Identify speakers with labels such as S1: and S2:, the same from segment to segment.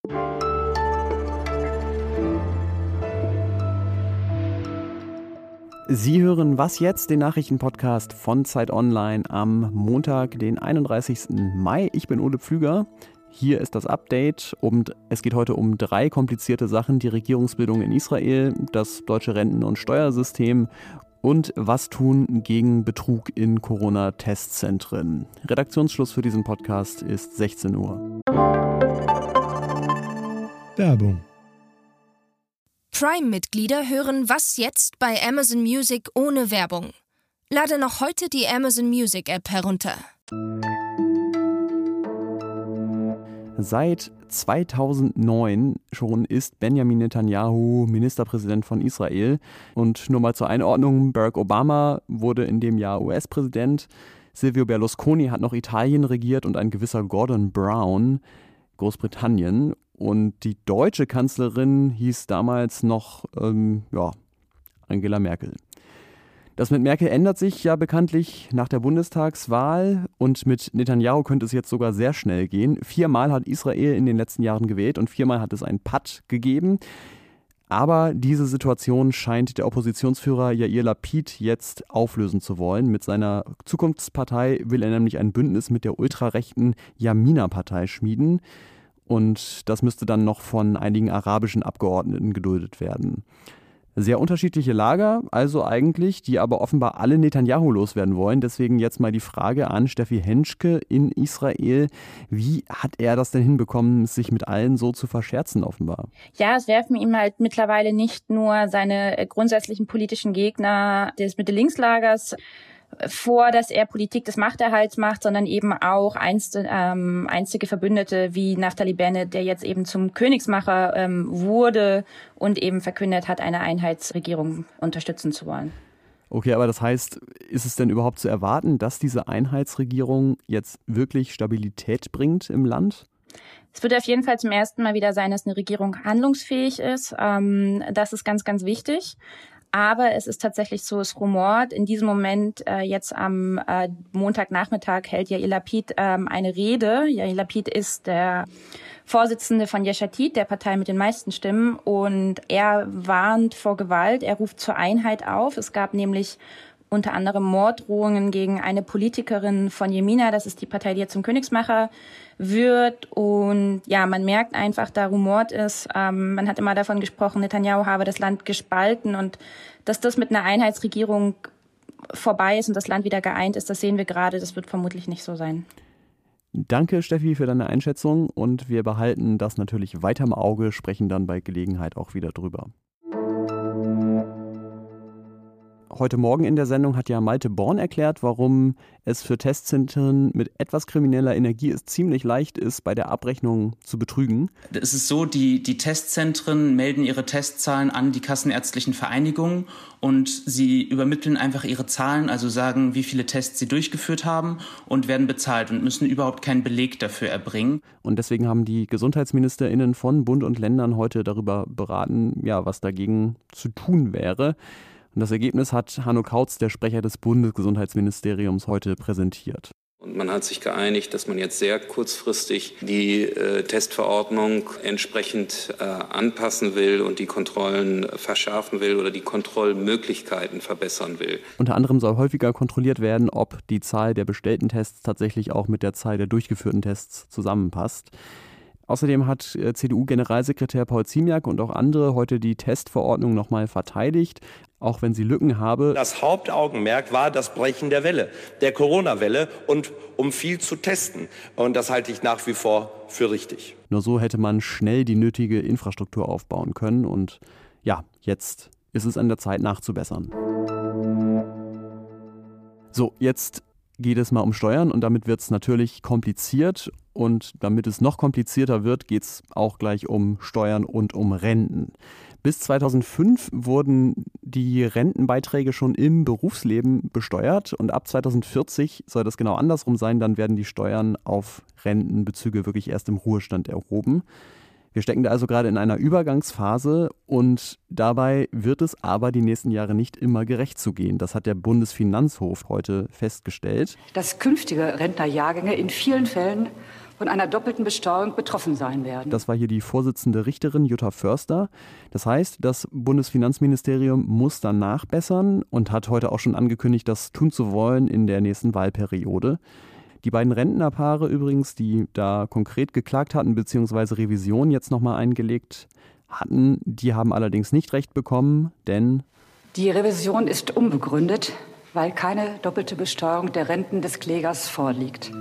S1: Sie hören Was jetzt?, den Nachrichtenpodcast von Zeit Online am Montag, den 31. Mai. Ich bin Ole Pflüger. Hier ist das Update und es geht heute um 3 komplizierte Sachen: die Regierungsbildung in Israel, das deutsche Renten- und Steuersystem und was tun gegen Betrug in Corona-Testzentren. Redaktionsschluss für diesen Podcast ist 16 Uhr.
S2: Werbung.
S3: Prime-Mitglieder hören Was jetzt bei Amazon Music ohne Werbung. Lade noch heute die Amazon Music App herunter.
S1: Seit 2009 schon ist Benjamin Netanyahu Ministerpräsident von Israel. Und nur mal zur Einordnung: Barack Obama wurde in dem Jahr US-Präsident, Silvio Berlusconi hat noch Italien regiert und ein gewisser Gordon Brown Großbritannien. Und die deutsche Kanzlerin hieß damals noch Angela Merkel. Das mit Merkel ändert sich ja bekanntlich nach der Bundestagswahl und mit Netanyahu könnte es jetzt sogar sehr schnell gehen. 4-mal hat Israel in den letzten Jahren gewählt und 4-mal hat es einen Patt gegeben. Aber diese Situation scheint der Oppositionsführer Yair Lapid jetzt auflösen zu wollen. Mit seiner Zukunftspartei will er nämlich ein Bündnis mit der ultrarechten Yamina-Partei schmieden. Und das müsste dann noch von einigen arabischen Abgeordneten geduldet werden. Sehr unterschiedliche Lager, also eigentlich, die aber offenbar alle Netanyahu loswerden wollen. Deswegen jetzt mal die Frage an Steffi Henschke in Israel. Wie hat er das denn hinbekommen, sich mit allen so zu verscherzen offenbar?
S4: Ja, es werfen ihm halt mittlerweile nicht nur seine grundsätzlichen politischen Gegner des Mitte-Links-Lagers vor, dass er Politik des Machterhalts macht, sondern eben auch einstige Verbündete wie Naftali Bennett, der jetzt eben zum Königsmacher wurde und eben verkündet hat, eine Einheitsregierung unterstützen zu wollen.
S1: Okay, aber das heißt, ist es denn überhaupt zu erwarten, dass diese Einheitsregierung jetzt wirklich Stabilität bringt im Land?
S4: Es wird auf jeden Fall zum ersten Mal wieder sein, dass eine Regierung handlungsfähig ist. Das ist ganz, ganz wichtig. Aber es ist tatsächlich so, es rumort. In diesem Moment, jetzt am Montagnachmittag, hält Yair Lapid eine Rede. Yair Lapid ist der Vorsitzende von Yesh Atid, der Partei mit den meisten Stimmen. Und er warnt vor Gewalt, er ruft zur Einheit auf. Es gab nämlich unter anderem Morddrohungen gegen eine Politikerin von Yamina. Das ist die Partei, die jetzt zum Königsmacher wird. Und ja, man merkt einfach, da rumort ist. Man hat immer davon gesprochen, Netanyahu habe das Land gespalten. Und dass das mit einer Einheitsregierung vorbei ist und das Land wieder geeint ist, das sehen wir gerade. Das wird vermutlich nicht so sein.
S1: Danke, Steffi, für deine Einschätzung. Und wir behalten das natürlich weiter im Auge, sprechen dann bei Gelegenheit auch wieder drüber. Heute Morgen in der Sendung hat ja Malte Born erklärt, warum es für Testzentren mit etwas krimineller Energie ziemlich leicht ist, bei der Abrechnung zu betrügen.
S5: Es ist so, die Testzentren melden ihre Testzahlen an die kassenärztlichen Vereinigungen und sie übermitteln einfach ihre Zahlen, also sagen, wie viele Tests sie durchgeführt haben und werden bezahlt und müssen überhaupt keinen Beleg dafür erbringen.
S1: Und deswegen haben die GesundheitsministerInnen von Bund und Ländern heute darüber beraten, was dagegen zu tun wäre. Und das Ergebnis hat Hanno Kautz, der Sprecher des Bundesgesundheitsministeriums, heute präsentiert.
S6: Und man hat sich geeinigt, dass man jetzt sehr kurzfristig die Testverordnung entsprechend anpassen will und die Kontrollen verschärfen will oder die Kontrollmöglichkeiten verbessern will.
S1: Unter anderem soll häufiger kontrolliert werden, ob die Zahl der bestellten Tests tatsächlich auch mit der Zahl der durchgeführten Tests zusammenpasst. Außerdem hat CDU-Generalsekretär Paul Ziemiak und auch andere heute die Testverordnung nochmal verteidigt, auch wenn sie Lücken habe.
S7: Das Hauptaugenmerk war das Brechen der Welle, der Corona-Welle und um viel zu testen. Und das halte ich nach wie vor für richtig.
S1: Nur so hätte man schnell die nötige Infrastruktur aufbauen können. Und jetzt ist es an der Zeit nachzubessern. So, jetzt geht es mal um Steuern und damit wird es natürlich kompliziert. Und damit es noch komplizierter wird, geht es auch gleich um Steuern und um Renten. Bis 2005 wurden die Rentenbeiträge schon im Berufsleben besteuert und ab 2040 soll das genau andersrum sein. Dann werden die Steuern auf Rentenbezüge wirklich erst im Ruhestand erhoben. Wir stecken da also gerade in einer Übergangsphase und dabei wird es aber die nächsten Jahre nicht immer gerecht zugehen. Das hat der Bundesfinanzhof heute festgestellt.
S8: Dass künftige Rentnerjahrgänge in vielen Fällen
S2: von einer doppelten Besteuerung betroffen sein werden.
S1: Das war hier die Vorsitzende Richterin Jutta Förster. Das heißt, das Bundesfinanzministerium muss dann nachbessern und hat heute auch schon angekündigt, das tun zu wollen in der nächsten Wahlperiode. Die beiden Rentnerpaare übrigens, die da konkret geklagt hatten bzw. Revision jetzt nochmal eingelegt hatten, die haben allerdings nicht recht bekommen, denn
S2: die Revision ist unbegründet, weil keine doppelte Besteuerung der Renten des Klägers vorliegt.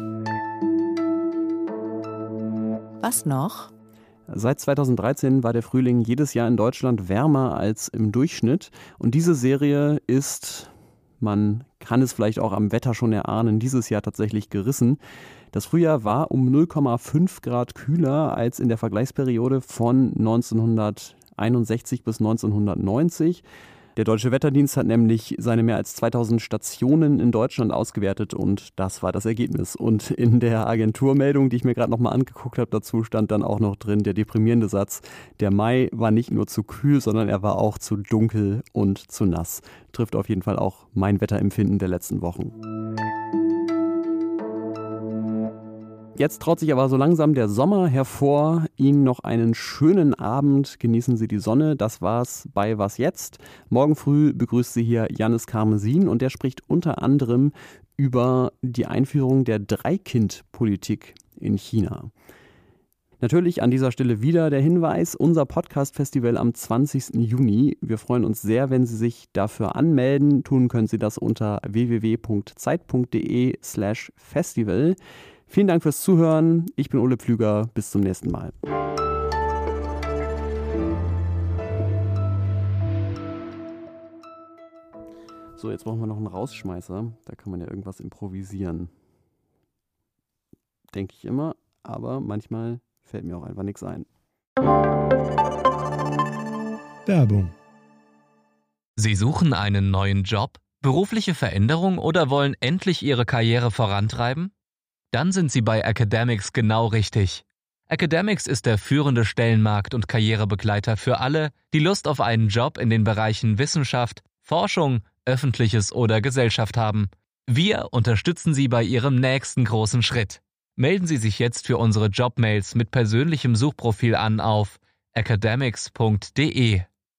S8: Was noch?
S1: Seit 2013 war der Frühling jedes Jahr in Deutschland wärmer als im Durchschnitt. Und diese Serie ist, man kann es vielleicht auch am Wetter schon erahnen, dieses Jahr tatsächlich gerissen. Das Frühjahr war um 0,5 Grad kühler als in der Vergleichsperiode von 1961 bis 1990. Der Deutsche Wetterdienst hat nämlich seine mehr als 2000 Stationen in Deutschland ausgewertet und das war das Ergebnis. Und in der Agenturmeldung, die ich mir gerade nochmal angeguckt habe, dazu stand dann auch noch drin der deprimierende Satz: Der Mai war nicht nur zu kühl, sondern er war auch zu dunkel und zu nass. Trifft auf jeden Fall auch mein Wetterempfinden der letzten Wochen. Jetzt traut sich aber so langsam der Sommer hervor. Ihnen noch einen schönen Abend. Genießen Sie die Sonne. Das war's bei Was jetzt? Morgen früh begrüßt Sie hier Jannis Karmesin und der spricht unter anderem über die Einführung der Drei-Kind-Politik in China. Natürlich an dieser Stelle wieder der Hinweis, unser Podcast-Festival am 20. Juni. Wir freuen uns sehr, wenn Sie sich dafür anmelden. Tun können Sie das unter www.zeit.de/festival. Vielen Dank fürs Zuhören. Ich bin Ole Pflüger. Bis zum nächsten Mal. So, jetzt brauchen wir noch einen Rausschmeißer. Da kann man ja irgendwas improvisieren. Denke ich immer, aber manchmal fällt mir auch einfach nichts ein.
S9: Werbung.
S10: Sie suchen einen neuen Job, berufliche Veränderung oder wollen endlich Ihre Karriere vorantreiben? Dann sind Sie bei Academics genau richtig. Academics ist der führende Stellenmarkt- und Karrierebegleiter für alle, die Lust auf einen Job in den Bereichen Wissenschaft, Forschung, Öffentliches oder Gesellschaft haben. Wir unterstützen Sie bei Ihrem nächsten großen Schritt. Melden Sie sich jetzt für unsere Jobmails mit persönlichem Suchprofil an auf academics.de.